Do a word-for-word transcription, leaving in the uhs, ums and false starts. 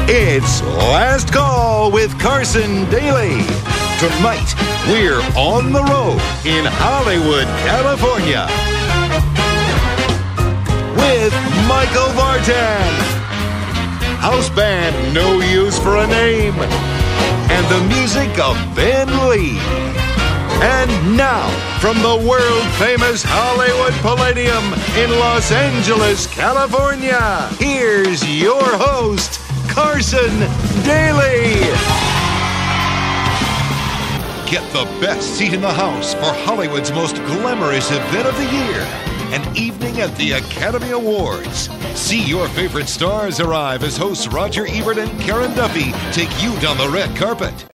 It's Last Call with Carson Daly. Tonight, we're on the road in Hollywood, California. With Michael Vartan. House band No Use for a Name. And the music of Ben Lee. And now, from the world-famous Hollywood Palladium in Los Angeles, California, here's your host, Carson Daly. Get the best seat in the house for Hollywood's most glamorous event of the year, an evening at the Academy Awards. See your favorite stars arrive as hosts Roger Ebert and Karen Duffy take you down the red carpet.